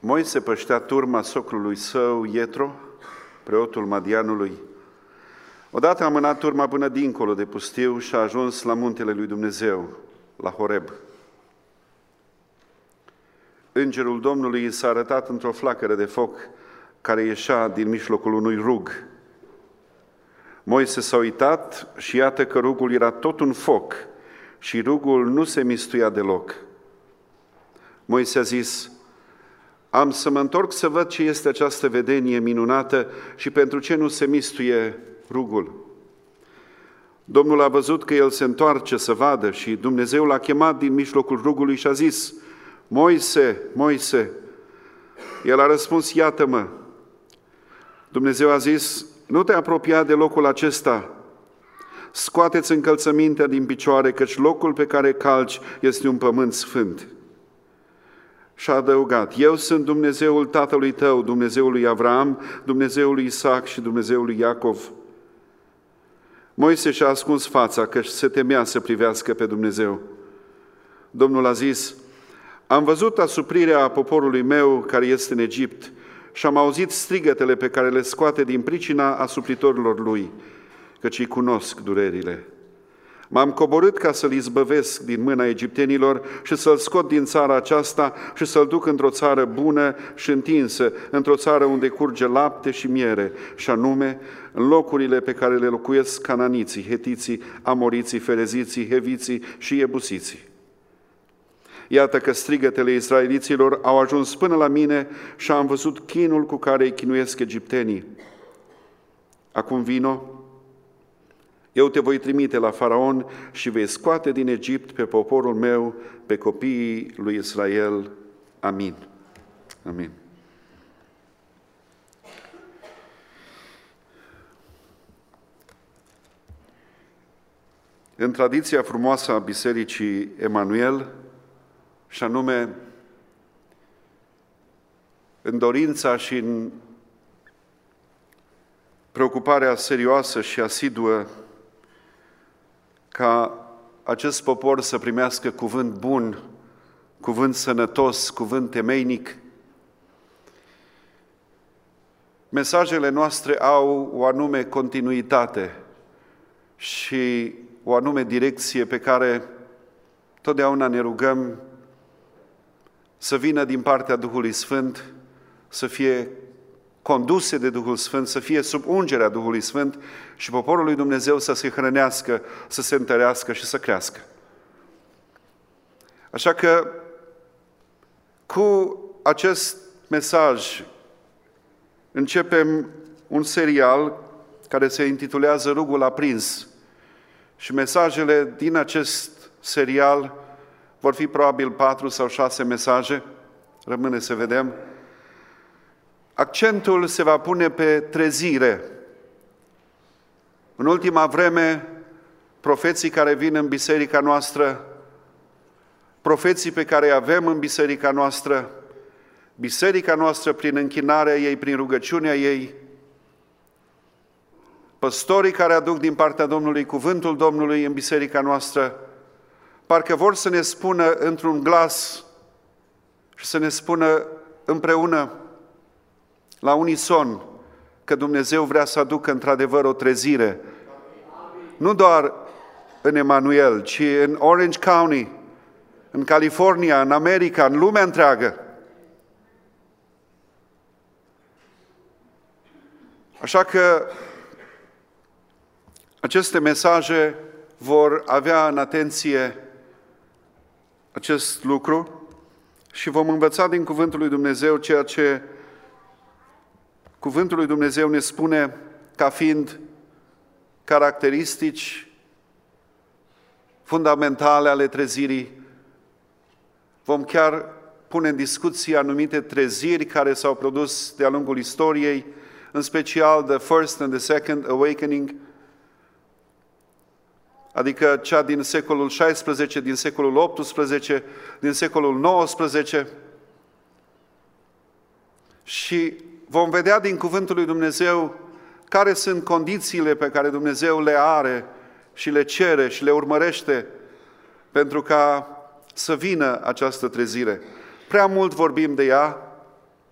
Moise păștea turma socrului său, Ietro, preotul Madianului. Odată a mânat turma până dincolo de pustiu și a ajuns la muntele lui Dumnezeu, la Horeb. Îngerul Domnului i s-a arătat într-o flacără de foc care ieșea din mijlocul unui rug. Moise s-a uitat și iată că rugul era tot un foc și rugul nu se mistuia deloc. Moise a zis: am să mă întorc să văd ce este această vedenie minunată și pentru ce nu se mistuie rugul. Domnul a văzut că el se întoarce să vadă și Dumnezeu l-a chemat din mijlocul rugului și a zis: Moise, Moise! El a răspuns: iată-mă! Dumnezeu a zis: nu te apropia de locul acesta, scoateți încălțămintea din picioare, căci locul pe care calci este un pământ sfânt. Și a adăugat: eu sunt Dumnezeul tatălui tău, Dumnezeul lui Avram, Dumnezeul lui Isaac și Dumnezeul lui Iacov. Moise și-a ascuns fața, căci se temea să privească pe Dumnezeu. Domnul a zis: am văzut asuprirea poporului meu care este în Egipt și am auzit strigătele pe care le scoate din pricina asupritorilor lui, căci îi cunosc durerile. M-am coborât ca să-l izbăvesc din mâna egiptenilor și să-l scot din țara aceasta și să-l duc într-o țară bună și întinsă, într-o țară unde curge lapte și miere, și anume în locurile pe care le locuiesc cananiții, hetiții, amoriții, fereziții, heviții și iebusiții. Iată că strigătele israeliților au ajuns până la mine și am văzut chinul cu care îi chinuiesc egiptenii. Acum vino, eu te voi trimite la Faraon și vei scoate din Egipt pe poporul meu, pe copiii lui Israel. Amin. Amin. În tradiția frumoasă a Bisericii Emanuel, și anume în dorința și în preocuparea serioasă și asiduă ca acest popor să primească cuvânt bun, cuvânt sănătos, cuvânt temeinic, mesajele noastre au o anume continuitate și o anume direcție pe care totdeauna ne rugăm să vină din partea Duhului Sfânt, să fie conduse de Duhul Sfânt, să fie sub ungerea Duhului Sfânt și poporul lui Dumnezeu să se hrănească, să se întărească și să crească. Așa că cu acest mesaj începem un serial care se intitulează Rugul aprins și mesajele din acest serial vor fi probabil 4 sau 6 mesaje, rămâne să vedem. Accentul se va pune pe trezire. În ultima vreme, profeții care vin în biserica noastră, profeții pe care îi avem în biserica noastră prin închinarea ei, prin rugăciunea ei, păstorii care aduc din partea Domnului cuvântul Domnului în biserica noastră, parcă vor să ne spună într-un glas și să ne spună împreună, la unison, că Dumnezeu vrea să aducă într-adevăr o trezire. Nu doar în Emanuel, ci în Orange County, în California, în America, în lumea întreagă. Așa că aceste mesaje vor avea în atenție acest lucru și vom învăța din Cuvântul lui Dumnezeu ceea ce Cuvântul lui Dumnezeu ne spune ca fiind caracteristici fundamentale ale trezirii. Vom chiar pune în discuție anumite treziri care s-au produs de-a lungul istoriei, în special the first and the second awakening, adică cea din secolul XVI, din secolul XVIII, din secolul XIX. Și vom vedea din Cuvântul lui Dumnezeu care sunt condițiile pe care Dumnezeu le are și le cere și le urmărește pentru ca să vină această trezire. Prea mult vorbim de ea,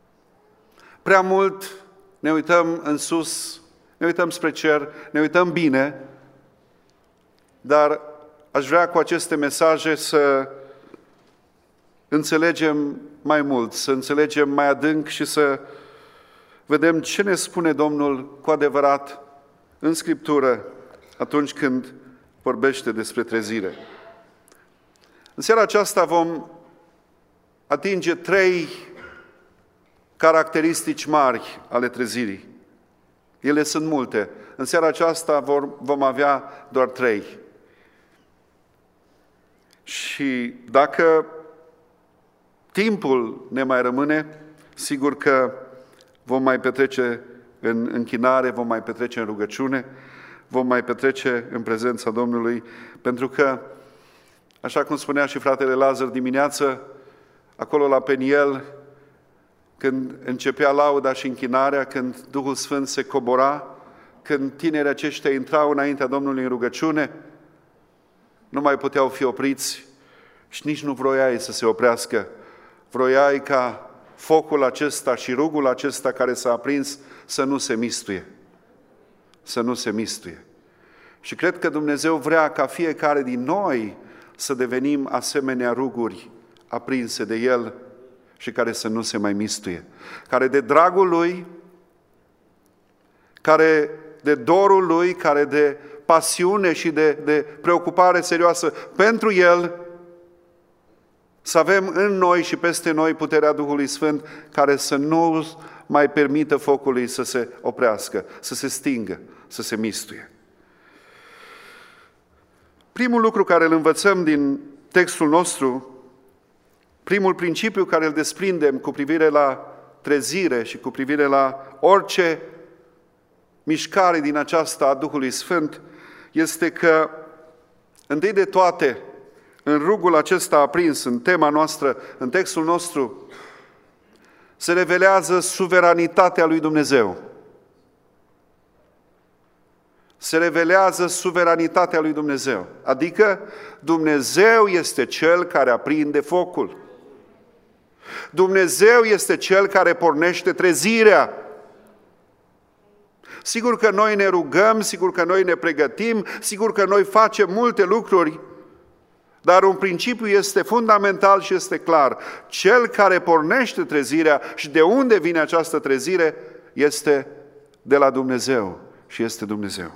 Prea mult ne uităm în sus, ne uităm spre cer, ne uităm bine, dar aș vrea cu aceste mesaje să înțelegem mai mult, să înțelegem mai adânc și să vedem ce ne spune Domnul cu adevărat în Scriptură atunci când vorbește despre trezire. În seara aceasta vom atinge 3 caracteristici mari ale trezirii. Ele sunt multe. În seara aceasta vom avea doar 3. Și dacă timpul ne mai rămâne, sigur că vom mai petrece în închinare, vom mai petrece în rugăciune, vom mai petrece în prezența Domnului, pentru că, așa cum spunea și fratele Lazar dimineață, acolo la Peniel, când începea lauda și închinarea, când Duhul Sfânt se cobora, când tinerii aceștia intrau înaintea Domnului în rugăciune, nu mai puteau fi opriți și nici nu vroiai să se oprească. Vroiai ca focul acesta și rugul acesta care s-a aprins să nu se mistuie. Să nu se mistuie. Și cred că Dumnezeu vrea ca fiecare din noi să devenim asemenea ruguri aprinse de El și care să nu se mai mistuie. Care de dragul Lui, care de dorul Lui, care de pasiune și de preocupare serioasă pentru El, să avem în noi și peste noi puterea Duhului Sfânt care să nu mai permită focului să se oprească, să se stingă, să se mistuie. Primul lucru care îl învățăm din textul nostru, primul principiu care îl desprindem cu privire la trezire și cu privire la orice mișcare din aceasta a Duhului Sfânt, este că, întâi de toate, în rugul acesta aprins, în tema noastră, în textul nostru, se revelează suveranitatea lui Dumnezeu. Se revelează suveranitatea lui Dumnezeu. Adică Dumnezeu este Cel care aprinde focul. Dumnezeu este Cel care pornește trezirea. Sigur că noi ne rugăm, sigur că noi ne pregătim, sigur că noi facem multe lucruri, dar un principiu este fundamental și este clar. Cel care pornește trezirea și de unde vine această trezire este de la Dumnezeu și este Dumnezeu.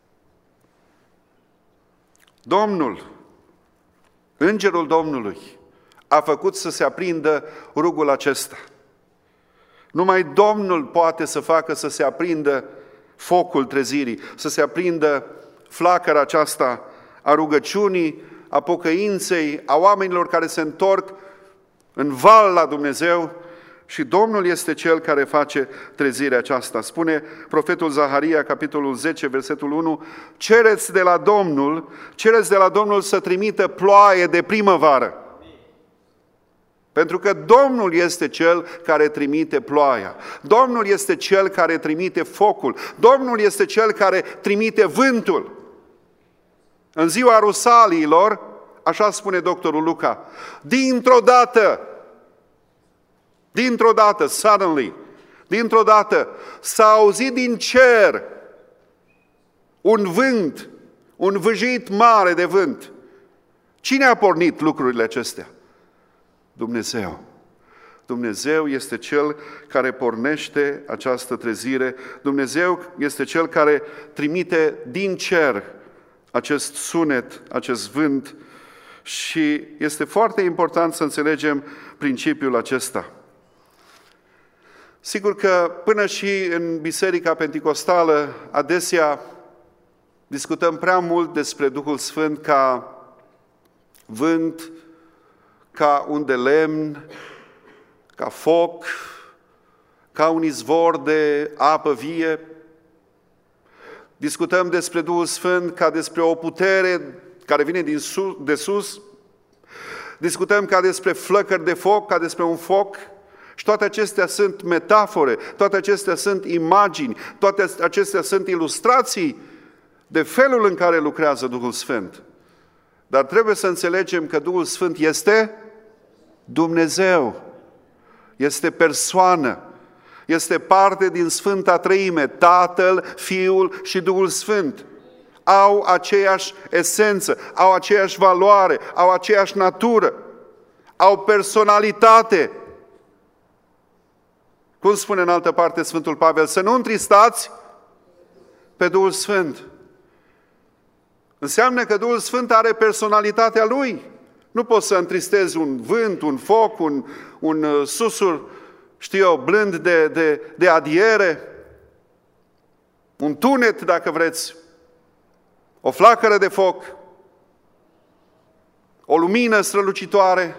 Domnul, Îngerul Domnului, a făcut să se aprindă rugul acesta. Numai Domnul poate să facă să se aprindă focul trezirii, să se aprindă flacăra aceasta a rugăciunii, a pocăinței, a oamenilor care se întorc în val la Dumnezeu și Domnul este Cel care face trezirea aceasta. Spune profetul Zaharia, capitolul 10, versetul 1, cereți de la Domnul să trimită ploaie de primăvară. Pentru că Domnul este Cel care trimite ploaia. Domnul este Cel care trimite focul. Domnul este Cel care trimite vântul. În ziua Rusaliilor, așa spune doctorul Luca, dintr-o dată, suddenly, dintr-o dată, s-a auzit din cer un vânt, un vâjit mare de vânt. Cine a pornit lucrurile acestea? Dumnezeu. Dumnezeu este Cel care pornește această trezire. Dumnezeu este Cel care trimite din cer acest sunet, acest vânt și este foarte important să înțelegem principiul acesta. Sigur că până și în Biserica Penticostală adesea discutăm prea mult despre Duhul Sfânt ca vânt, ca un de lemn, ca foc, ca un izvor de apă vie. Discutăm despre Duhul Sfânt ca despre o putere care vine de sus. Discutăm ca despre flăcări de foc, ca despre un foc. Și toate acestea sunt metafore, toate acestea sunt imagini, toate acestea sunt ilustrații de felul în care lucrează Duhul Sfânt. Dar trebuie să înțelegem că Duhul Sfânt este Dumnezeu, este persoană, Este parte din Sfânta Treime, Tatăl, Fiul și Duhul Sfânt. Au aceeași esență, au aceeași valoare, au aceeași natură, au personalitate. Cum spune în altă parte Sfântul Pavel? Să nu întristați pe Duhul Sfânt. Înseamnă că Duhul Sfânt are personalitatea Lui. Nu poți să întristezi un vânt, un foc, un susur, blând de adiere, un tunet, dacă vreți, o flacără de foc, o lumină strălucitoare.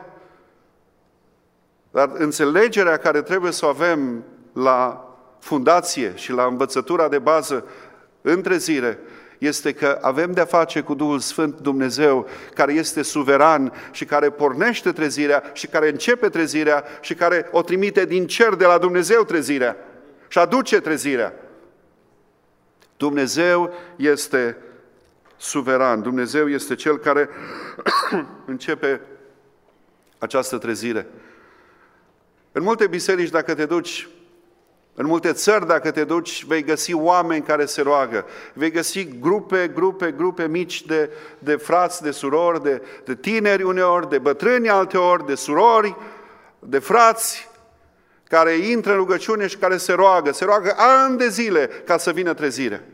Dar înțelegerea care trebuie să o avem la fundație și la învățătura de bază în trezire este că avem de-a face cu Duhul Sfânt Dumnezeu, care este suveran și care pornește trezirea și care începe trezirea și care o trimite din cer de la Dumnezeu trezirea și aduce trezirea. Dumnezeu este suveran, Dumnezeu este Cel care începe această trezire. În multe biserici, dacă te duci, în multe țări, dacă te duci, vei găsi oameni care se roagă. Vei găsi grupe mici de frați, de surori, de tineri uneori, de bătrâni alteori, de surori, de frați, care intră în rugăciune și care se roagă. Se roagă ani de zile ca să vină trezirea.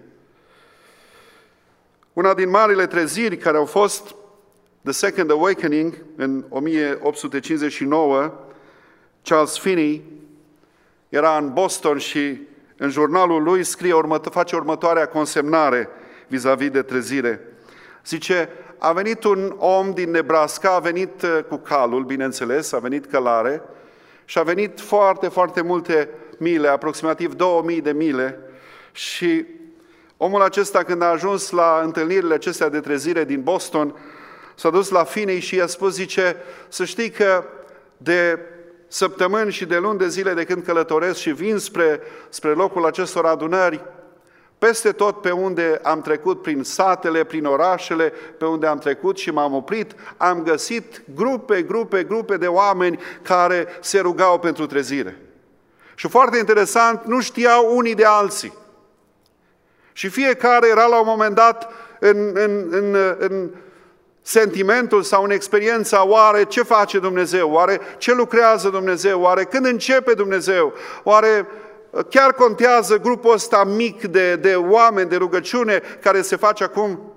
Una din marile treziri care au fost The Second Awakening în 1859, Charles Finney era în Boston și în jurnalul lui face următoarea consemnare vis-a-vis de trezire. Zice, a venit un om din Nebraska, a venit cu calul, bineînțeles, a venit călare și a venit foarte multe mile, aproximativ 2000 de mile și omul acesta, când a ajuns la întâlnirile acestea de trezire din Boston, s-a dus la Finney și i-a spus, zice, să știi că de săptămâni și de luni de zile de când călătoresc și vin spre locul acestor adunări, peste tot pe unde am trecut, prin satele, prin orașele, pe unde am trecut și m-am oprit, am găsit grupe de oameni care se rugau pentru trezire. Și foarte interesant, nu știau unii de alții. Și fiecare era la un moment dat în sentimentul sau în experiența, oare ce face Dumnezeu, oare ce lucrează Dumnezeu, oare când începe Dumnezeu, oare chiar contează grupul ăsta mic de oameni, de rugăciune care se face acum?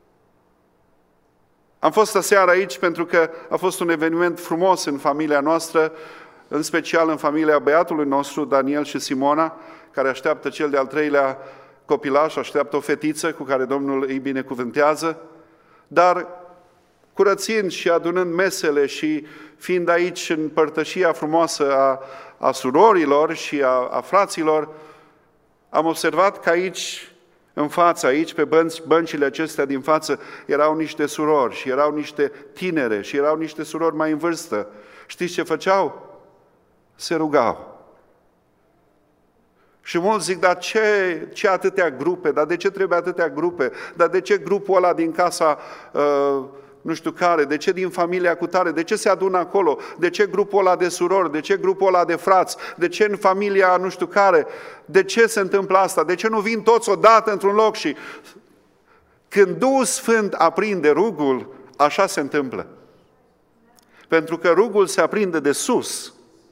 Am fost aseară aici pentru că a fost un eveniment frumos în familia noastră, în special în familia băiatului nostru, Daniel și Simona, care așteaptă cel de-al treilea copilaș, așteaptă o fetiță cu care Domnul îi binecuvântează, dar curățind și adunând mesele și fiind aici în părtășia frumoasă a surorilor și a fraților, am observat că aici, în față, aici, pe băncile acestea din față, erau niște surori și erau niște tinere și erau niște surori mai în vârstă. Știți ce făceau? Se rugau. Și mulți zic, dar ce atâtea grupe? Dar de ce trebuie atâtea grupe? Dar de ce grupul ăla din casa nu știu care? De ce din familia cutare? De ce se adună acolo? De ce grupul ăla de surori? De ce grupul ăla de frați? De ce în familia nu știu care? De ce se întâmplă asta? De ce nu vin toți odată într-un loc? Și când Duhul Sfânt aprinde rugul, așa se întâmplă. Pentru că rugul se aprinde de sus.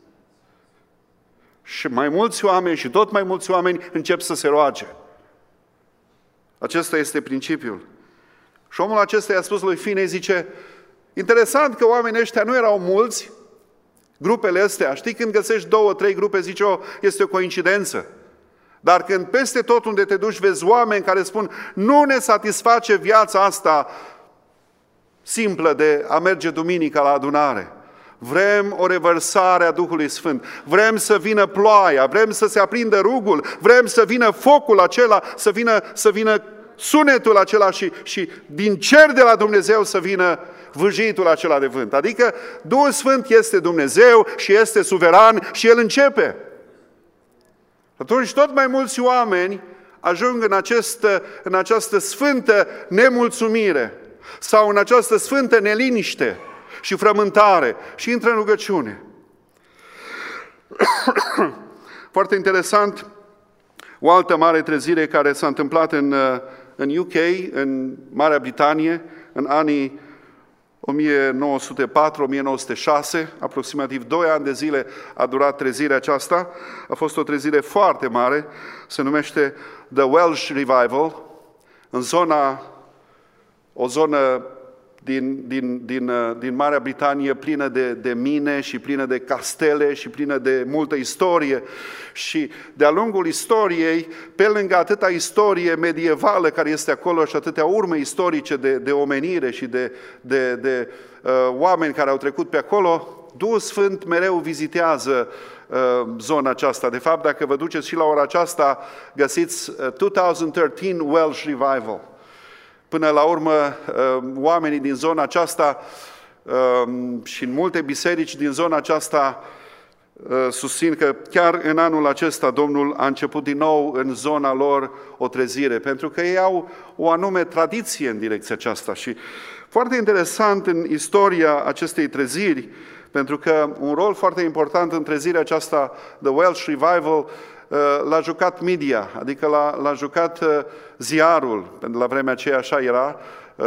Și mai mulți oameni și tot mai mulți oameni încep să se roage. Acesta este principiul. Și omul acesta i-a spus lui Finney, zice, interesant că oamenii ăștia nu erau mulți, grupele astea, știi, când găsești 2-3 grupe, zice, este o coincidență. Dar când peste tot unde te duci vezi oameni care spun, nu ne satisface viața asta simplă de a merge duminica la adunare. Vrem o revărsare a Duhului Sfânt, vrem să vină ploaia, vrem să se aprindă rugul, vrem să vină focul acela, să vină sunetul acela și din cer de la Dumnezeu să vină vâjitul acela de vânt. Adică Duhul Sfânt este Dumnezeu și este suveran și El începe. Atunci tot mai mulți oameni ajung în această sfântă nemulțumire sau în această sfântă neliniște și frământare și intră în rugăciune. Foarte interesant, o altă mare trezire care s-a întâmplat în UK, în Marea Britanie, în anii 1904-1906, aproximativ 2 ani de zile a durat trezirea aceasta. A fost o trezire foarte mare, se numește The Welsh Revival, în o zonă din Marea Britanie plină de mine și plină de castele și plină de multă istorie. Și de-a lungul istoriei, pe lângă atâta istorie medievală care este acolo și atâtea urme istorice de omenire și de oameni care au trecut pe acolo, Duhul Sfânt mereu vizitează zona aceasta. De fapt, dacă vă duceți și la ora aceasta, găsiți 2013 Welsh Revival. Până la urmă, oamenii din zona aceasta și în multe biserici din zona aceasta susțin că chiar în anul acesta Domnul a început din nou în zona lor o trezire, pentru că ei au o anume tradiție în direcția aceasta. Și foarte interesant în istoria acestei treziri, pentru că un rol foarte important în trezirea aceasta, The Welsh Revival, l-a jucat media, adică l-a jucat ziarul, pentru la vremea aceea așa era,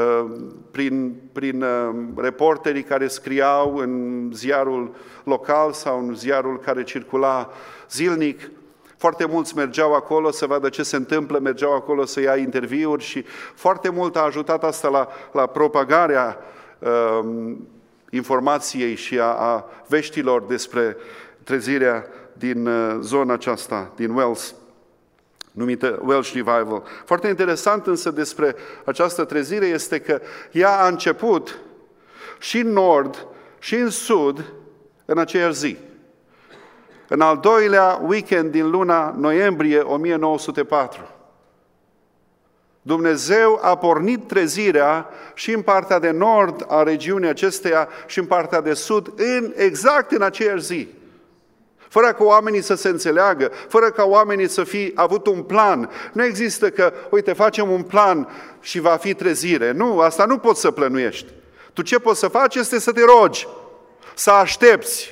prin reporterii care scriau în ziarul local sau în ziarul care circula zilnic. Foarte mulți mergeau acolo să vadă ce se întâmplă, mergeau acolo să ia interviuri și foarte mult a ajutat asta la propagarea informației și a veștilor despre trezirea din zona aceasta, din Wales, numită Welsh Revival. Foarte interesant însă despre această trezire este că ea a început și în nord și în sud în aceeași zi. În al doilea weekend din luna noiembrie 1904. Dumnezeu a pornit trezirea și în partea de nord a regiunii acesteia și în partea de sud exact în aceeași zi. Fără ca oamenii să se înțeleagă, fără ca oamenii să fi avut un plan. Nu există că, uite, facem un plan și va fi trezire. Nu, asta nu poți să plănuiești. Tu ce poți să faci este să te rogi, să aștepți.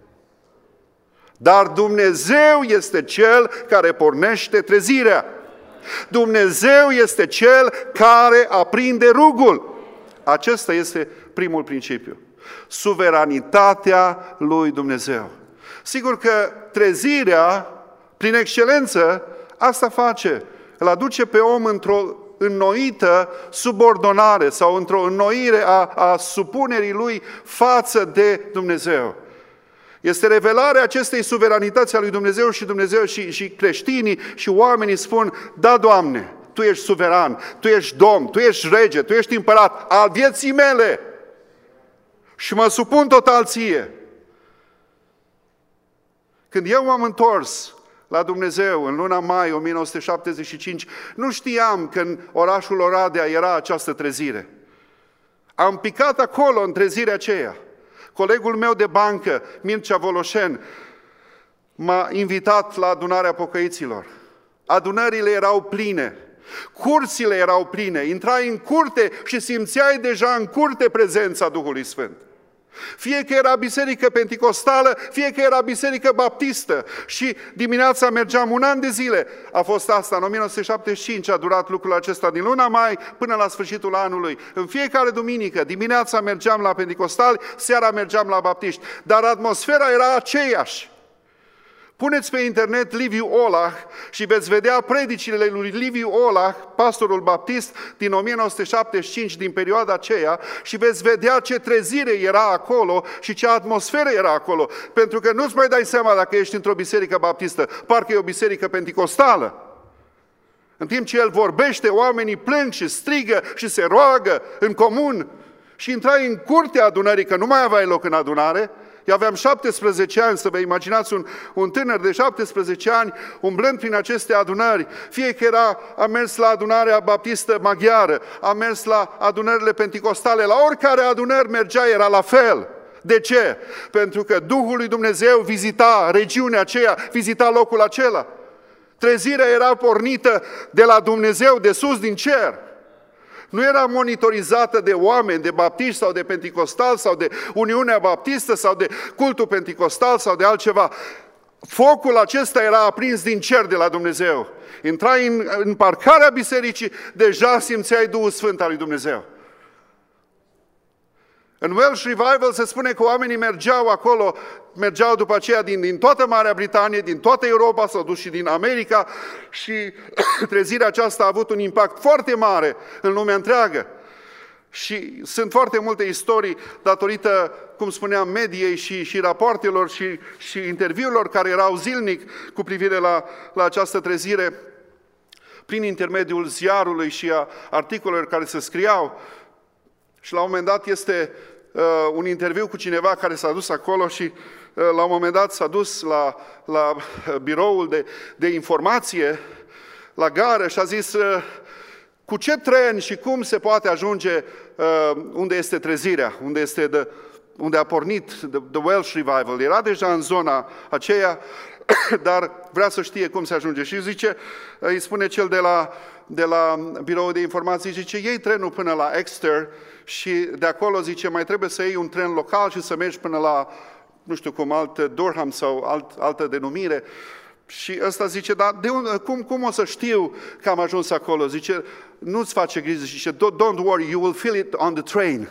Dar Dumnezeu este Cel care pornește trezirea. Dumnezeu este Cel care aprinde rugul. Acesta este primul principiu. Suveranitatea lui Dumnezeu. Sigur că trezirea, prin excelență, asta face. Îl aduce pe om într-o înnoită subordonare sau într-o înnoire a supunerii lui față de Dumnezeu. Este revelarea acestei suveranități a lui Dumnezeu și Dumnezeu și creștinii și oamenii spun, da, Doamne, Tu ești suveran, Tu ești Domn, Tu ești rege, Tu ești împărat al vieții mele și mă supun total Ție. Când eu m-am întors la Dumnezeu în luna mai 1975, nu știam că în orașul Oradea era această trezire. Am picat acolo în trezirea aceea. Colegul meu de bancă, Mircea Voloșen, m-a invitat la adunarea pocăiților. Adunările erau pline, curțile erau pline, intrai în curte și simțeai deja în curte prezența Duhului Sfânt. Fie că era biserică penticostală, fie că era biserică baptistă. Și dimineața mergeam un an de zile. A fost asta, în 1975 a durat lucrul acesta din luna mai până la sfârșitul anului. În fiecare duminică, dimineața mergeam la penticostali, seara mergeam la baptiști. Dar atmosfera era aceeași. Puneți pe internet Liviu Olah și veți vedea predicile lui Liviu Olah, pastorul baptist din 1975, din perioada aceea, și veți vedea ce trezire era acolo și ce atmosferă era acolo. Pentru că nu-ți mai dai seama dacă ești într-o biserică baptistă, parcă e o biserică penticostală. În timp ce el vorbește, oamenii plâng și strigă și se roagă în comun. Și intrai în curtea adunării, că nu mai aveai loc în adunare. Eu aveam 17 ani, să vă imaginați un tânăr de 17 ani umblând prin aceste adunări. Fie că am mers la adunarea baptistă maghiară, am mers la adunările penticostale, la oricare adunări mergea, era la fel. De ce? Pentru că Duhul lui Dumnezeu vizita regiunea aceea, vizita locul acela. Trezirea era pornită de la Dumnezeu, de sus, din cer. Nu era monitorizată de oameni, de baptiști sau de penticostali sau de Uniunea Baptistă sau de cultul penticostal sau de altceva. Focul acesta era aprins din cer de la Dumnezeu. Intrai în parcarea bisericii, deja simțeai Duhul Sfânt al lui Dumnezeu. În Welsh Revival se spune că oamenii mergeau acolo, mergeau după aceea din toată Marea Britanie, din toată Europa, s-au dus și din America și trezirea aceasta a avut un impact foarte mare în lumea întreagă. Și sunt foarte multe istorii datorită, cum spuneam, mediei și rapoartelor și interviurilor care erau zilnic cu privire la această trezire, prin intermediul ziarului și a articolelor care se scriau. Și la un moment dat este un interviu cu cineva care s-a dus acolo și la un moment dat s-a dus la biroul de informație, la gară și a zis: cu ce tren și cum se poate ajunge unde este trezirea, unde a pornit the Welsh Revival. Era deja în zona aceea, dar vrea să știe cum se ajunge. Și zice, îi spune cel de la biroul de informații, zice, iei trenul până la Exeter și de acolo, zice, mai trebuie să iei un tren local și să mergi până la, nu știu cum, Durham sau altă denumire. Și ăsta zice, dar cum o să știu că am ajuns acolo? Zice, nu-ți face grijă, zice, don't worry, you will feel it on the train.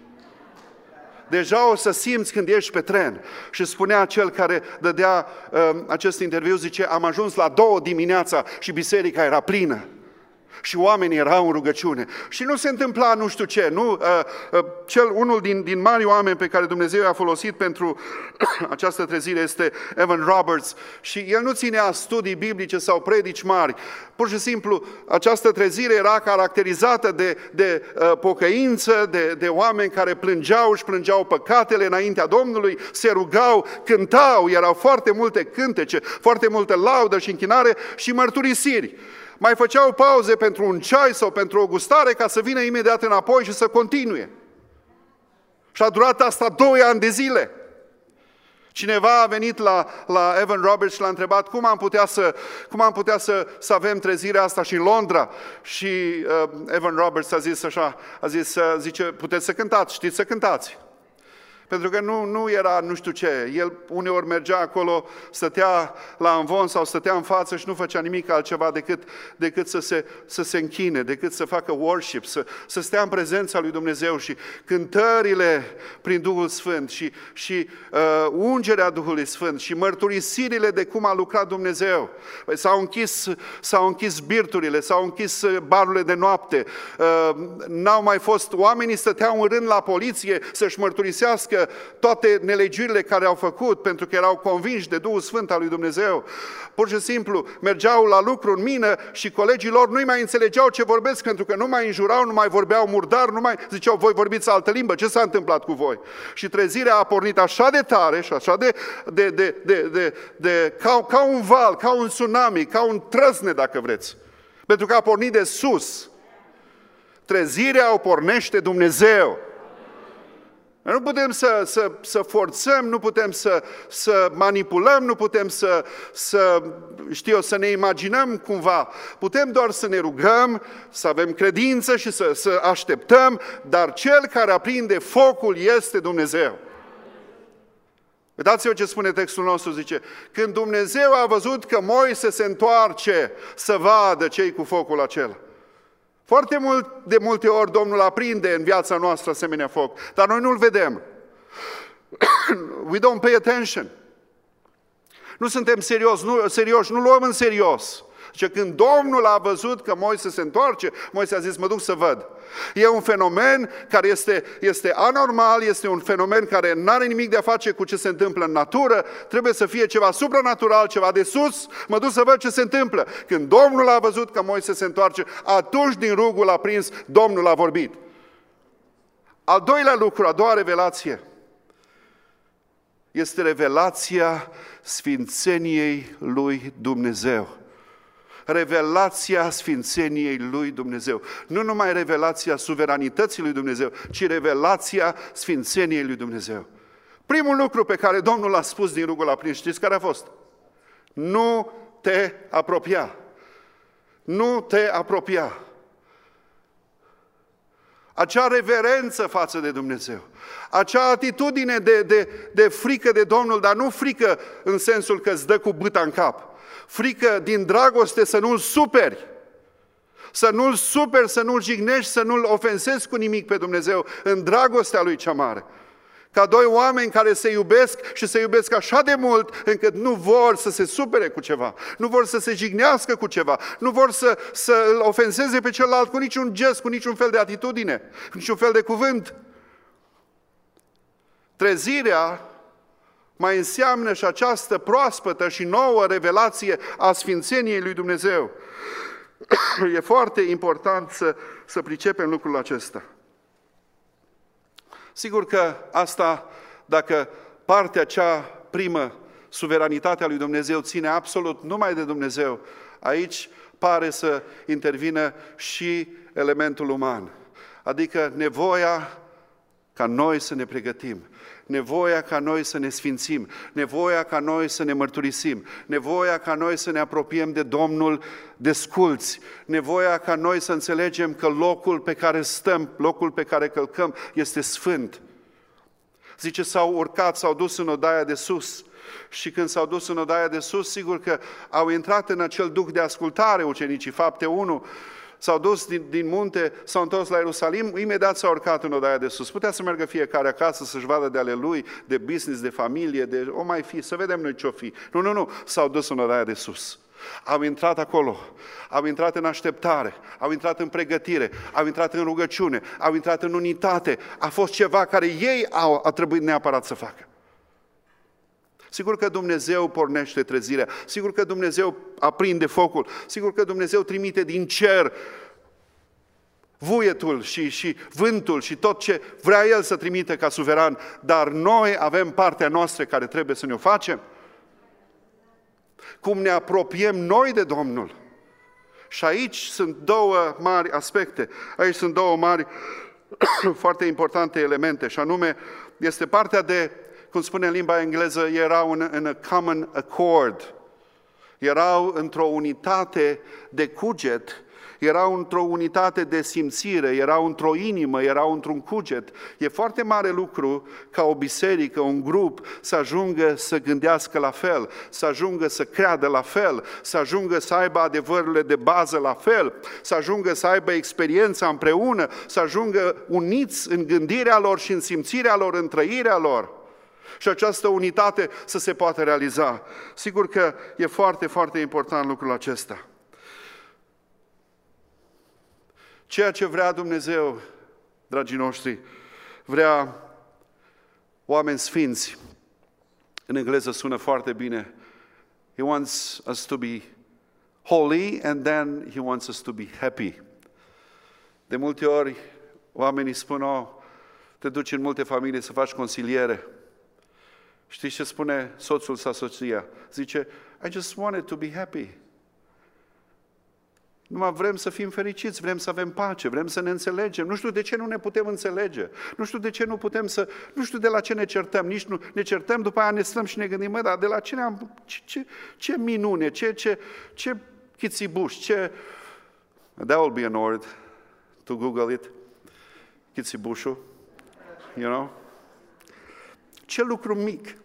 Deja o să simți când ești pe tren. Și spunea cel care dădea acest interviu, zice, am ajuns la 2 dimineața și biserica era plină. Și oamenii erau în rugăciune. Și nu se întâmpla nu știu ce. Unul din mari oameni pe care Dumnezeu a folosit pentru această trezire este Evan Roberts. Și el nu ținea studii biblice sau predici mari. Pur și simplu, această trezire era caracterizată de pocăință, de oameni care își plângeau păcatele înaintea Domnului, se rugau, cântau, erau foarte multe cântece, foarte multe laudă și închinare și mărturisiri. Mai făceau pauze pentru un ceai sau pentru o gustare ca să vină imediat înapoi și să continue. Și a durat asta 2 ani de zile. Cineva a venit la Evan Roberts și l-a întrebat cum am putea să avem trezirea asta și în Londra. Și Evan Roberts a zis așa, zice, puteți să cântați, știți să cântați. Pentru că nu era nu știu ce. El uneori mergea acolo, stătea la amvon sau stătea în față și nu făcea nimic altceva decât să se închine, decât să facă worship, să stea în prezența lui Dumnezeu și cântările prin Duhul Sfânt și ungerea Duhului Sfânt și mărturisirile de cum a lucrat Dumnezeu. S-au închis birturile, s-au închis barurile de noapte, n-au mai fost, oamenii stăteau în rând la poliție să-și mărturisească toate nelegiurile care au făcut, pentru că erau convinși de Duhul Sfânt al lui Dumnezeu. Pur și simplu mergeau la lucru în mină și colegii lor nu-i mai înțelegeau ce vorbesc, pentru că nu mai înjurau, nu mai vorbeau murdar, nu mai ziceau, voi vorbiți altă limbă, ce s-a întâmplat cu voi? Și trezirea a pornit așa de tare și așa ca un val, ca un tsunami, ca un trăsne, dacă vreți. Pentru că a pornit de sus. Trezirea o pornește Dumnezeu. Nu putem să forțăm, nu putem să manipulăm, nu putem să ne imaginăm cumva. Putem doar să ne rugăm, să avem credință și să așteptăm, dar Cel care aprinde focul este Dumnezeu. Uitați-vă ce spune textul nostru, zice, când Dumnezeu a văzut că Moise se întoarce să vadă ce-i cu focul acela. De multe ori Domnul aprinde în viața noastră asemenea foc, dar noi nu-l vedem. We don't pay attention. Nu suntem serioși, nu luăm în serios. Și când Domnul a văzut că Moise se întoarce, Moise a zis, mă duc să văd. E un fenomen care este anormal, este un fenomen care nu are nimic de a face cu ce se întâmplă în natură, trebuie să fie ceva supranatural, ceva de sus, mă duc să văd ce se întâmplă. Când Domnul a văzut că Moise se întoarce, atunci din rugul aprins, Domnul a vorbit. Al doilea lucru, a doua revelație, este revelația sfințeniei lui Dumnezeu. Revelația sfințeniei lui Dumnezeu. Nu numai revelația suveranității lui Dumnezeu, ci revelația sfințeniei lui Dumnezeu. Primul lucru pe care Domnul l-a spus din rugul aprins, știți care a fost? Nu te apropia. Nu te apropia. acea reverență față de Dumnezeu, acea atitudine de frică de Domnul, dar nu frică în sensul că îți dă cu bâta în cap, frică din dragoste să nu-L superi, să nu-L superi, să nu-L jignești, să nu-L ofensezi cu nimic pe Dumnezeu, în dragostea Lui cea mare. Ca doi oameni care se iubesc și se iubesc așa de mult încât nu vor să se supere cu ceva, nu vor să se jignească cu ceva, nu vor să îl ofenseze pe celălalt cu niciun gest, cu niciun fel de atitudine, cu niciun fel de cuvânt. Trezirea mai înseamnă și această proaspătă și nouă revelație a sfințeniei lui Dumnezeu. E foarte important să pricepem lucrul acesta. Sigur că asta, dacă partea cea primă, suveranitatea lui Dumnezeu, ține absolut numai de Dumnezeu, aici pare să intervină și elementul uman. Adică nevoia ca noi să ne pregătim, nevoia ca noi să ne sfințim, nevoia ca noi să ne mărturisim, nevoia ca noi să ne apropiem de Domnul desculți, nevoia ca noi să înțelegem că locul pe care stăm, locul pe care călcăm este sfânt. Zice, s-au urcat, s-au dus în odaia de sus. Și când s-au dus în odaia de sus, sigur că au intrat în acel duh de ascultare ucenicii, Fapte 1, s-au dus din munte, s-au întors la Ierusalim, imediat s-au urcat în odaia de sus. Putea să meargă fiecare acasă să-și vadă de ale lui, de business, de familie, de o mai fi, să vedem noi ce-o fi. Nu, s-au dus în odaia de sus. Au intrat acolo, au intrat în așteptare, au intrat în pregătire, au intrat în rugăciune, au intrat în unitate. A fost ceva care ei a trebuit neapărat să facă. Sigur că Dumnezeu pornește trezirea, sigur că Dumnezeu aprinde focul, sigur că Dumnezeu trimite din cer vuietul și vântul și tot ce vrea El să trimite ca suveran, dar noi avem partea noastră care trebuie să ne o facem. Cum ne apropiem noi de Domnul. Și aici sunt două mari aspecte, aici sunt două mari, foarte importante elemente, și anume este partea de, cum spune în limba engleză, erau în a common accord, erau într-o unitate de cuget, erau într-o unitate de simțire, erau într-o inimă, erau într-un cuget. E foarte mare lucru ca o biserică, un grup, să ajungă să gândească la fel, să ajungă să creadă la fel, să ajungă să aibă adevărurile de bază la fel, să ajungă să aibă experiența împreună, să ajungă uniți în gândirea lor și în simțirea lor, în trăirea lor. Și această unitate să se poată realiza. Sigur că e foarte, foarte important lucrul acesta. Ceea ce vrea Dumnezeu, dragii noștri, vrea oameni sfinți. În engleză sună foarte bine. He wants us to be holy and then He wants us to be happy. De multe ori oamenii spun, te duci în multe familii să faci consiliere. Știți ce spune soțul sau soția? Zice, I just wanted to be happy. Numai vrem să fim fericiți, vrem să avem pace, vrem să ne înțelegem. Nu știu de ce nu ne putem înțelege. Nu știu de ce nu putem să... Nu știu de la ce ne certăm. Nici nu ne certăm, după aia ne stăm și ne gândim, dar de la ce ne-am... Ce minune, ce chițibuș, ce... That will be an word to Google it. Chițibușul. You know? Ce lucru mic.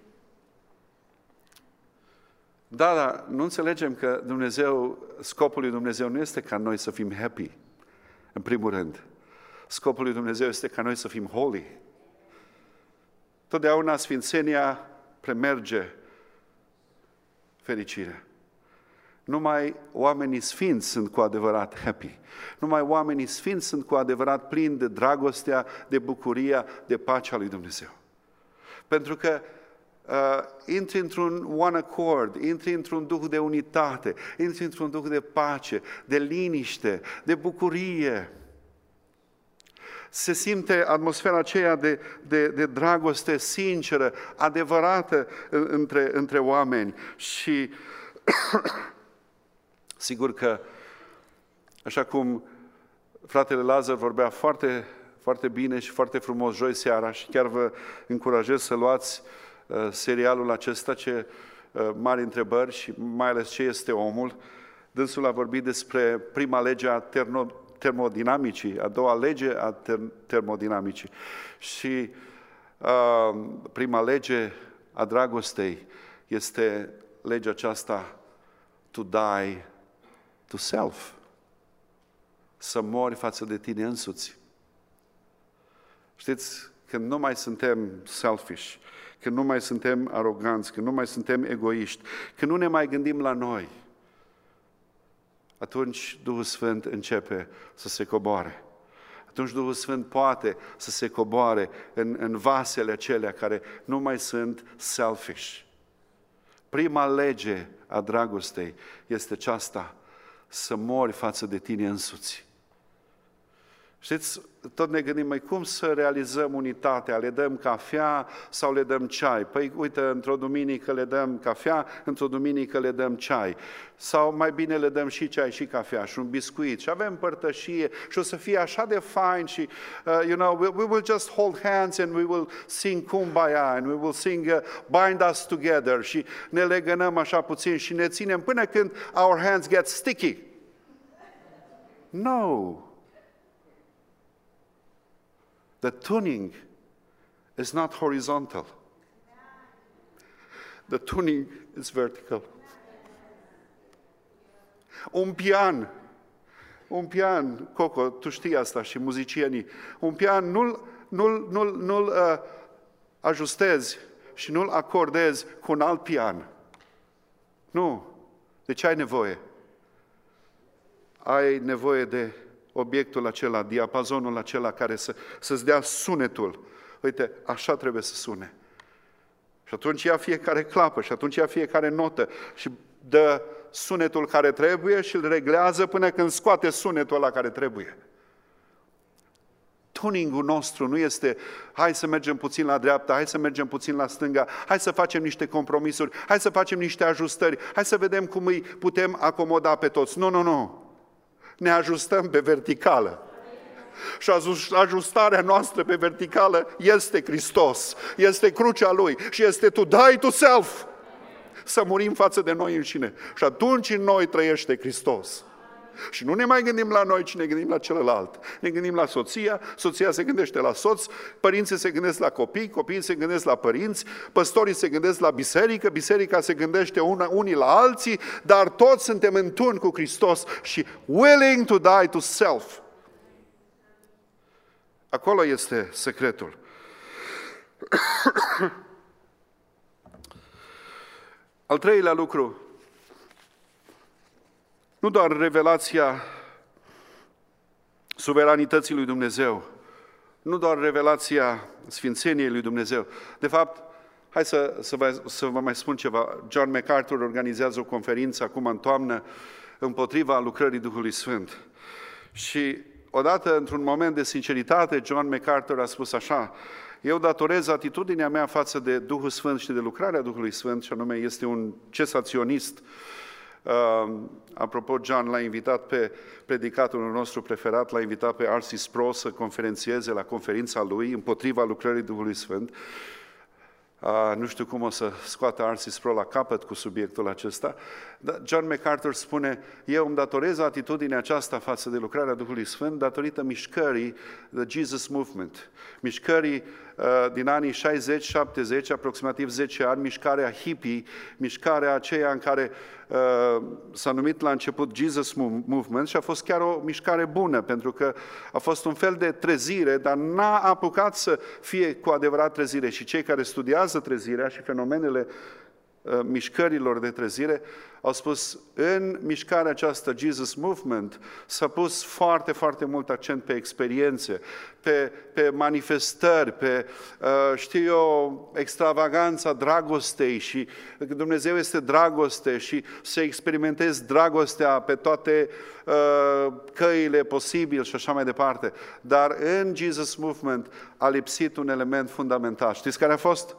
Da, dar nu înțelegem că scopul lui Dumnezeu nu este ca noi să fim happy, în primul rând. Scopul lui Dumnezeu este ca noi să fim holy. Totdeauna sfințenia premerge fericirea. Numai oamenii sfinți sunt cu adevărat happy. Numai oamenii sfinți sunt cu adevărat plini de dragostea, de bucuria, de pacea lui Dumnezeu. Pentru că intri într-un one accord, intri într-un duh de unitate, intri într-un duh de pace, de liniște, de bucurie. Se simte atmosfera aceea de dragoste sinceră, adevărată între oameni. Și sigur că, așa cum fratele Lazar vorbea foarte, foarte bine și foarte frumos joi seara, și chiar vă încurajez să luați serialul acesta, ce mari întrebări și mai ales ce este omul. Dânsul a vorbit despre prima lege a termodinamicii, a doua lege a termodinamicii. Și prima lege a dragostei este legea aceasta, to die to self. Să mori față de tine însuți. Știți, când nu mai suntem selfish, când nu mai suntem aroganți, când nu mai suntem egoiști, când nu ne mai gândim la noi, atunci Duhul Sfânt începe să se coboare. Atunci Duhul Sfânt poate să se coboare în vasele acelea care nu mai sunt selfish. Prima lege a dragostei este aceasta, să mori față de tine însuți. Știți, tot ne gândim, mai cum să realizăm unitatea? Le dăm cafea sau le dăm ceai? Păi uite, într-o duminică le dăm cafea, într-o duminică le dăm ceai. Sau mai bine le dăm și ceai și cafea și un biscuit și avem părtășie și o să fie așa de fain și, we will just hold hands and we will sing Kumbaya and we will sing Bind Us Together și ne legănăm așa puțin și ne ținem până când our hands get sticky. No! The tuning is not horizontal. The tuning is vertical. Un pian, Coco, tu știi asta și muzicienii, un pian nu-l ajustezi și nu-l acordezi cu un alt pian. Nu. De ce ai nevoie? Ai nevoie de obiectul acela, diapazonul acela care să-ți dea sunetul. Uite, așa trebuie să sune. Și atunci ia fiecare clapă, și atunci ia fiecare notă și dă sunetul care trebuie și îl reglează până când scoate sunetul ăla care trebuie. Tuningul nostru nu este, hai să mergem puțin la dreapta, hai să mergem puțin la stânga, hai să facem niște compromisuri, hai să facem niște ajustări, hai să vedem cum îi putem acomoda pe toți. Nu. Ne ajustăm pe verticală. Și ajustarea noastră pe verticală este Hristos, este crucea Lui și este to die to self. Să murim față de noi înșine. Și atunci în noi trăiește Hristos. Și nu ne mai gândim la noi, ci ne gândim la celălalt. Ne gândim la soția, soția se gândește la soț, părinții se gândesc la copii, copiii se gândesc la părinți, păstorii se gândesc la biserică, biserica se gândește unii la alții, dar toți suntem în tun cu Hristos și willing to die to self. Acolo este secretul. Al treilea lucru, nu doar revelația suveranității lui Dumnezeu, nu doar revelația sfințeniei lui Dumnezeu. De fapt, hai să vă mai spun ceva. John MacArthur organizează o conferință acum în toamnă împotriva lucrării Duhului Sfânt. Și odată, într-un moment de sinceritate, John MacArthur a spus așa: eu datorez atitudinea mea față de Duhul Sfânt și de lucrarea Duhului Sfânt, și anume este un cesaționist. Apropo, John l-a invitat pe predicatorul nostru preferat, l-a invitat pe R.C. Sproul să conferențieze la conferința lui împotriva lucrării Duhului Sfânt. Nu știu cum o să scoată R.C. Sproul la capăt cu subiectul acesta, dar John MacArthur spune: eu îmi datorez atitudinea aceasta față de lucrarea Duhului Sfânt datorită mișcării The Jesus Movement, mișcării din anii 60-70, aproximativ 10 ani, mișcarea hippie, mișcarea aceea în care s-a numit la început Jesus Movement și a fost chiar o mișcare bună, pentru că a fost un fel de trezire, dar n-a apucat să fie cu adevărat trezire. Și cei care studiază trezirea și fenomenele mișcărilor de trezire au spus: în mișcarea aceasta Jesus Movement s-a pus foarte, foarte mult accent pe experiențe, pe manifestări, pe, extravaganța dragostei și Dumnezeu este dragoste și să experimentezi dragostea pe toate căile posibile și așa mai departe. Dar în Jesus Movement a lipsit un element fundamental. Știți care a fost?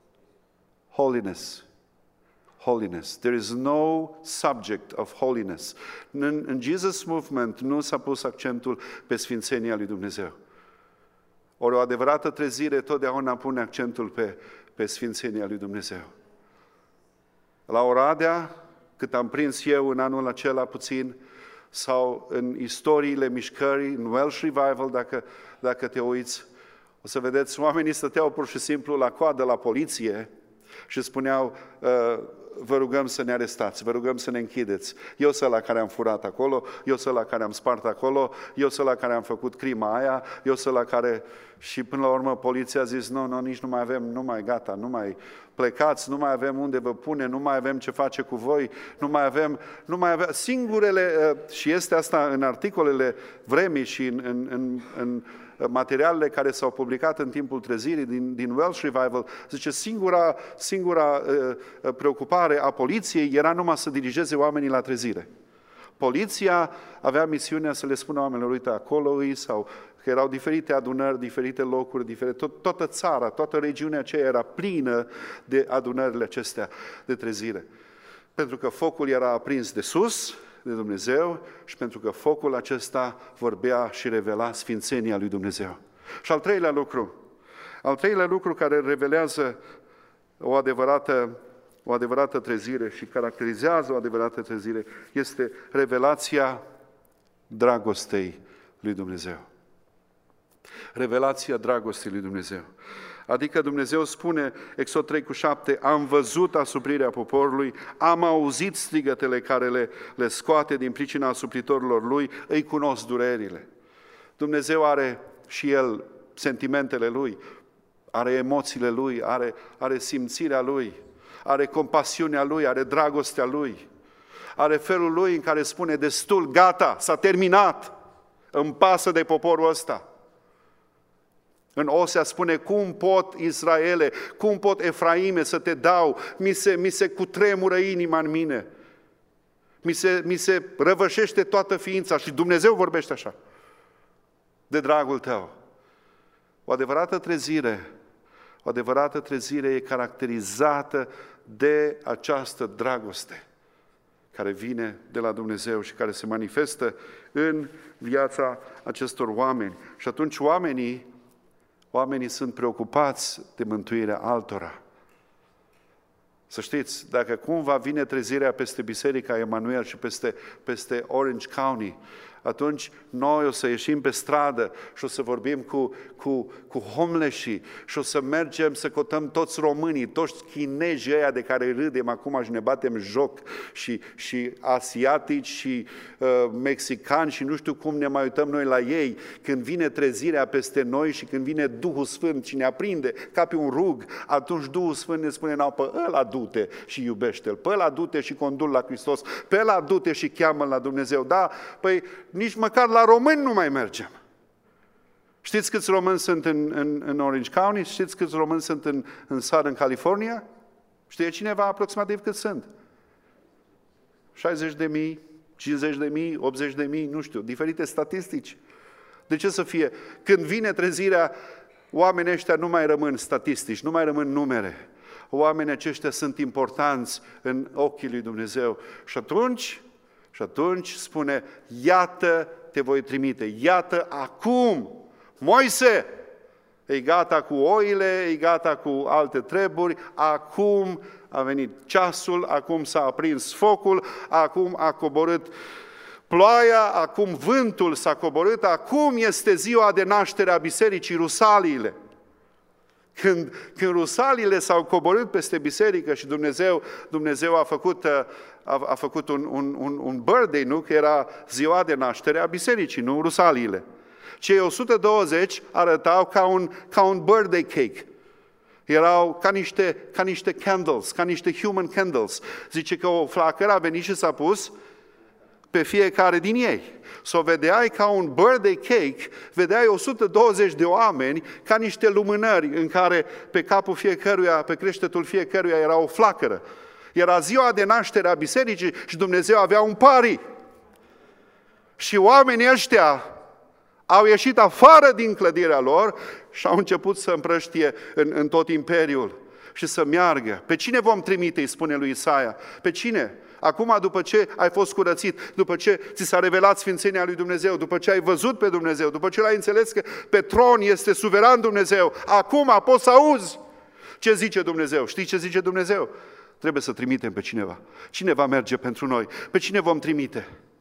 Holiness. Holiness. There is no subject of holiness. În Jesus Movement nu s-a pus accentul pe sfințenia lui Dumnezeu. Ori o adevărată trezire totdeauna pune accentul pe sfințenia lui Dumnezeu. La Oradea, cât am prins eu în anul acela puțin, sau în istoriile mișcării, în Welsh Revival, dacă te uiți, o să vedeți, oamenii stăteau pur și simplu la coadă la poliție și spuneau, vă rugăm să ne arestați, vă rugăm să ne închideți. Eu sunt ăla care am furat acolo, eu sunt ăla care am spart acolo, eu sunt ăla care am făcut crima aia, eu sunt ăla care... Și până la urmă poliția a zis, nu, nici nu mai avem, nu mai gata, nu mai plecați, nu mai avem unde vă pune, nu mai avem ce face cu voi, nu mai avem singurele, și este asta în articolele Vremii și în materialele care s-au publicat în timpul trezirii din Welsh Revival, zice, singura preocupare a poliției era numai să dirigeze oamenii la trezire. Poliția avea misiunea să le spună oamenilor, uite, acolo sau că erau diferite adunări, diferite locuri, toată țara, toată regiunea aceea era plină de adunările acestea de trezire. Pentru că focul era aprins de sus, de Dumnezeu, și pentru că focul acesta vorbea și revela sfințenia lui Dumnezeu. Și al treilea lucru care revelează o adevărată trezire și caracterizează o adevărată trezire este revelația dragostei lui Dumnezeu. Revelația dragostei lui Dumnezeu. Adică Dumnezeu spune, Exod 3:7, am văzut asuprirea poporului, am auzit strigătele care le scoate din pricina asupritorilor lui, îi cunosc durerile. Dumnezeu are și El sentimentele Lui, are emoțiile Lui, are simțirea Lui, are compasiunea Lui, are dragostea Lui, are felul Lui în care spune, destul, gata, s-a terminat, îmi pasă de poporul ăsta. În Osea spune, cum pot Israele, cum pot Efraime să te dau, mi se cutremură inima în mine, mi se răvășește toată ființa și Dumnezeu vorbește așa, de dragul tău. O adevărată trezire e caracterizată de această dragoste care vine de la Dumnezeu și care se manifestă în viața acestor oameni. Și atunci oamenii sunt preocupați de mântuirea altora. Să știți, dacă cumva vine trezirea peste Biserica Emanuel și peste Orange County, atunci noi o să ieșim pe stradă și o să vorbim cu homeless-ii și o să mergem să căutăm toți românii, toți chinezii ăia de care râdem acum și ne batem joc și asiatici și mexicani și nu știu cum ne mai uităm noi la ei când vine trezirea peste noi și când vine Duhul Sfânt și ne aprinde ca pe un rug, atunci Duhul Sfânt ne spune, pe ăla du-te și iubește-l, pe ăla du-te și condu-l la Hristos, pe ăla du-te și cheamă-l la Dumnezeu. Da, păi nici măcar la români nu mai mergem. Știți câți români sunt în Orange County? Știți câți români sunt în Southern California? Știe cineva aproximativ cât sunt? 60.000, 50.000, 80.000, nu știu, diferite statistici. De ce să fie? Când vine trezirea, oamenii ăștia nu mai rămân statistici, nu mai rămân numere. Oamenii aceștia sunt importanți în ochii lui Dumnezeu. Și atunci spune, iată te voi trimite, iată acum, Moise, e gata cu oile, e gata cu alte treburi, acum a venit ceasul, acum s-a aprins focul, acum a coborât ploaia, acum vântul s-a coborât, acum este ziua de naștere a bisericii Rusaliile. Când Rusaliile s-au coborât peste biserică și Dumnezeu a făcut un birthday, nu? Că era ziua de naștere a bisericii, nu? Rusaliile. Cei 120 arătau ca un birthday cake. Erau ca niște candles, ca niște human candles. Zice că o flacără a venit și s-a pus pe fiecare din ei. S-o vedeai ca un birthday cake, vedeai 120 de oameni ca niște lumânări în care pe capul fiecăruia, pe creștetul fiecăruia era o flacără. Era ziua de naștere a bisericii și Dumnezeu avea un party. Și oamenii ăștia au ieșit afară din clădirea lor și au început să împrăștie în tot imperiul și să meargă. Pe cine vom trimite, îi spune lui Isaia? Pe cine? Acum, după ce ai fost curățit, după ce ți s-a revelat sfințenia lui Dumnezeu, după ce ai văzut pe Dumnezeu, după ce l-ai înțeles că pe tron este suveran Dumnezeu, acum poți să auzi ce zice Dumnezeu. Știi ce zice Dumnezeu? Trebuie să trimitem pe cineva. Cine va merge pentru noi? Pe cine vom trimite?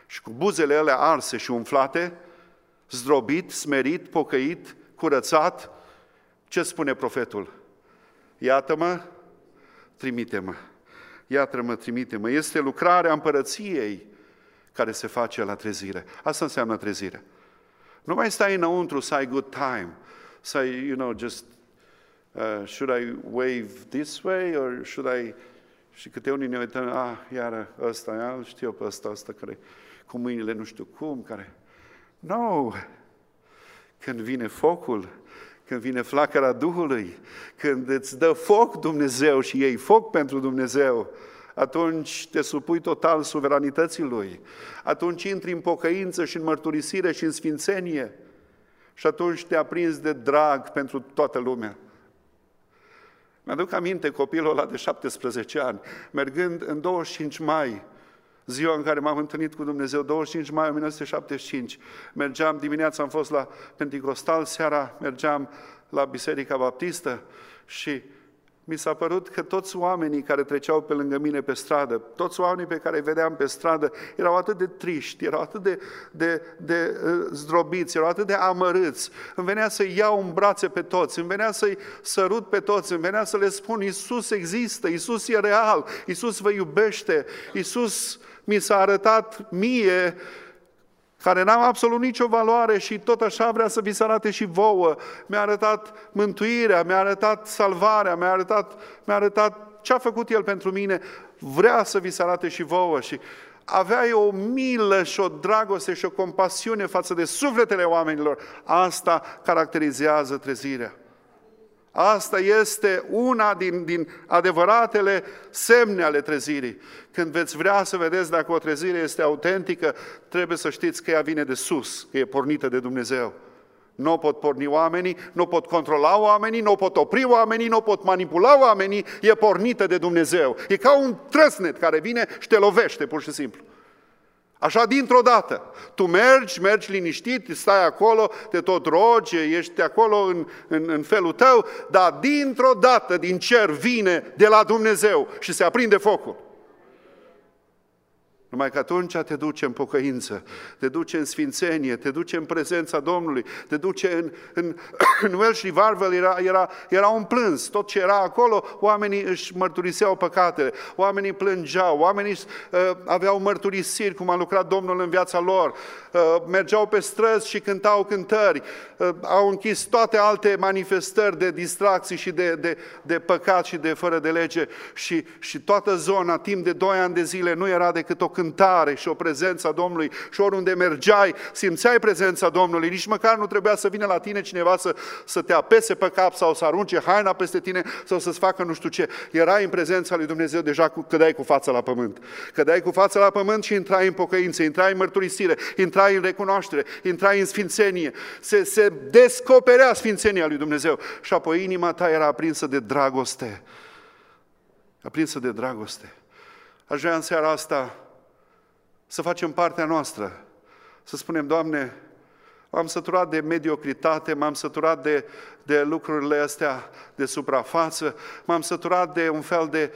și cu buzele alea arse și umflate, zdrobit, smerit, pocăit, curățat, ce spune profetul? Iată-mă, trimite-mă. Iată-mă, trimite-mă. Este lucrarea împărăției care se face la trezire. Asta înseamnă trezire. Nu mai stai înăuntru să ai good time, să ai, just, should I wave this way or should I... Și câte unii ne uităm, iară ăsta, știu pe ăsta care cu mâinile nu știu cum, care... No! Când vine focul, când vine flacăra Duhului, când îți dă foc Dumnezeu și iei foc pentru Dumnezeu, atunci te supui total suveranității Lui. Atunci intri în pocăință și în mărturisire și în sfințenie. Și atunci te aprinzi de drag pentru toată lumea. Mi-aduc aminte copilul ăla de 17 ani, mergând în 25 mai, ziua în care m-am întâlnit cu Dumnezeu, 25 mai 1975, mergeam, dimineața am fost la Pentecostal, seara mergeam la Biserica Baptistă și mi s-a părut că toți oamenii care treceau pe lângă mine pe stradă, toți oamenii pe care îi vedeam pe stradă, erau atât de triști, erau atât de zdrobiți, erau atât de amărâți. Îmi venea să-i iau în brațe pe toți, îmi venea să-i sărut pe toți, îmi venea să le spun, Iisus există, Iisus e real, Iisus vă iubește, Iisus mi s-a arătat mie, care n-am absolut nicio valoare și tot așa vrea să vi se arate și vouă. Mi-a arătat mântuirea, mi-a arătat salvarea, mi-a arătat ce a făcut El pentru mine. Vrea să vi se arate și vouă și avea o milă și o dragoste și o compasiune față de sufletele oamenilor. Asta caracterizează trezirea. Asta este una din adevăratele semne ale trezirii. Când veți vrea să vedeți dacă o trezire este autentică, trebuie să știți că ea vine de sus, că e pornită de Dumnezeu. Nu pot porni oamenii, nu pot controla oamenii, nu pot opri oamenii, nu pot manipula oamenii, e pornită de Dumnezeu. E ca un trăsnet care vine și te lovește, pur și simplu. Așa dintr-o dată. Tu mergi liniștit, stai acolo, te tot rogi, ești acolo în felul tău, dar dintr-o dată din cer vine de la Dumnezeu și se aprinde focul. Numai că atunci te duce în pocăință, te duce în sfințenie, te duce în prezența Domnului, te duce în Welsh Revival, era un plâns. Tot ce era acolo, oamenii își mărturiseau păcatele, oamenii plângeau, oamenii aveau mărturisiri cum a lucrat Domnul în viața lor, mergeau pe străzi și cântau cântări, au închis toate alte manifestări de distracții și de păcat și de fără de lege și toată zona, timp de 2 ani de zile, nu era decât o cântare și o prezență a Domnului și oriunde mergeai, simțeai prezența Domnului, nici măcar nu trebuia să vină la tine cineva să te apese pe cap sau să arunce haina peste tine sau să-ți facă nu știu ce. Erai în prezența lui Dumnezeu deja cădeai cu fața la pământ. Cădeai cu fața la pământ și intrai în pocăință, intrai în mărturisire, intrai în recunoaștere, intrai în sfințenie. Se descoperea sfințenia lui Dumnezeu și apoi inima ta era aprinsă de dragoste. Aprinsă de dragoste. Aș vrea în seara asta să facem partea noastră, să spunem, Doamne, m-am săturat de mediocritate, m-am săturat de lucrurile astea de suprafață, m-am săturat de un fel de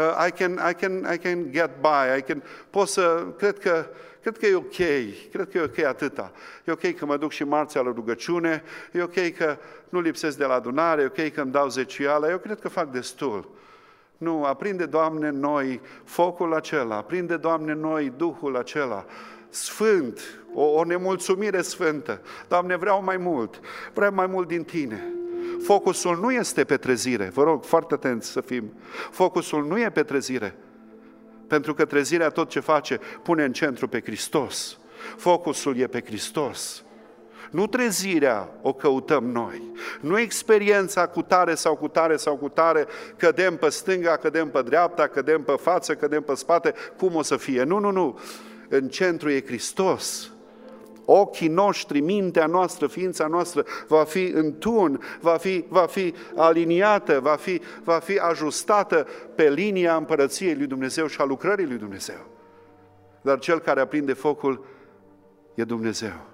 I can get by, cred că e ok atâta. E ok că mă duc și marțea la rugăciune, e ok că nu lipsesc de la adunare, e ok că îmi dau zeciuială, eu cred că fac destul. Nu, aprinde, Doamne, noi focul acela, aprinde, Doamne, noi Duhul acela, sfânt, o nemulțumire sfântă. Doamne, vreau mai mult din Tine. Focusul nu este pe trezire, vă rog, foarte atenți să fim. Focusul nu e pe trezire, pentru că trezirea tot ce face pune în centru pe Hristos. Focusul e pe Hristos. Nu trezirea o căutăm noi, nu experiența cu tare sau cu tare sau cu tare, cădem pe stânga, cădem pe dreapta, cădem pe față, cădem pe spate, cum o să fie? Nu. În centru e Hristos. Ochii noștri, mintea noastră, ființa noastră va fi în tun, va fi aliniată, va fi ajustată pe linia împărăției lui Dumnezeu și a lucrării lui Dumnezeu. Dar cel care aprinde focul e Dumnezeu.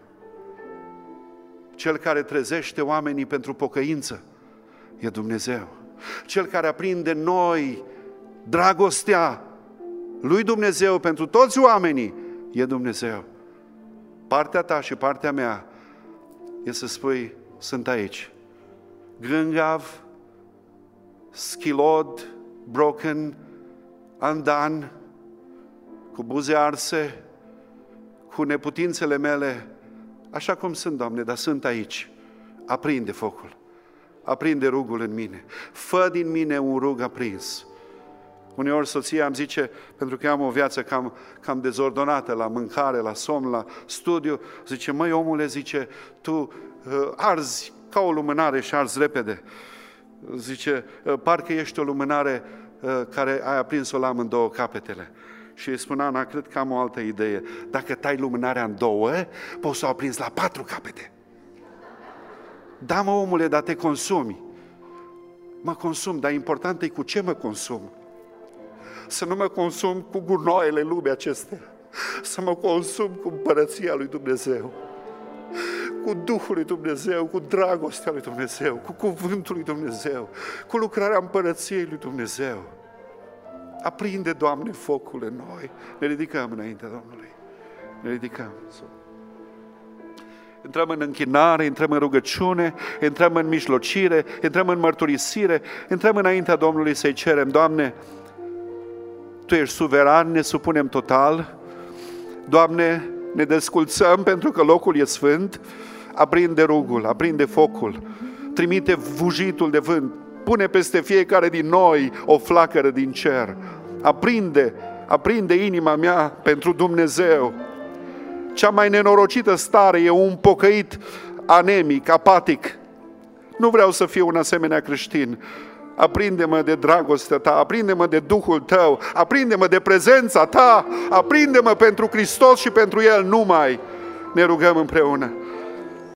Cel care trezește oamenii pentru pocăință e Dumnezeu. Cel care aprinde în noi dragostea lui Dumnezeu pentru toți oamenii e Dumnezeu. partea ta și partea mea e să spui, sunt aici. Gângav, schilod, broken, undone, cu buze arse, cu neputințele mele, așa cum sunt, Doamne, dar sunt aici. Aprinde focul, aprinde rugul în mine, fă din mine un rug aprins. Uneori soția îmi zice, pentru că am o viață cam dezordonată la mâncare, la somn, la studiu, zice, măi omule, zice, tu arzi ca o lumânare și arzi repede. Zice, parcă ești o lumânare care ai aprins-o la amândouă capetele. Și îi spune, Ana, cred că am o altă idee. Dacă tai lumânarea în două, poți să o aprinzi la 4 capete. Da, mă, omule, dar te consumi. Mă consum, dar important e cu ce mă consum. Să nu mă consum cu gunoaiele lumii acestea. Să mă consum cu împărăția lui Dumnezeu, cu Duhul lui Dumnezeu, cu dragostea lui Dumnezeu, cu cuvântul lui Dumnezeu, cu lucrarea împărăției lui Dumnezeu. Aprinde, Doamne, focul în noi. Ne ridicăm înaintea Domnului. Ne ridicăm. Intrăm în închinare, intrăm în rugăciune, intrăm în mijlocire, intrăm în mărturisire, intrăm înaintea Domnului să-i cerem, Doamne, Tu ești suveran, ne supunem total. Doamne, ne desculțăm pentru că locul e sfânt. Aprinde rugul, aprinde focul, trimite vujitul de vânt, pune peste fiecare din noi o flacără din cer. Aprinde inima mea pentru Dumnezeu. Cea mai nenorocită stare e un pocăit anemic, apatic. Nu vreau să fiu un asemenea creștin. Aprinde-mă de dragostea Ta, aprinde-mă de Duhul Tău, aprinde-mă de prezența Ta, aprinde-mă pentru Hristos și pentru El numai. Ne rugăm împreună.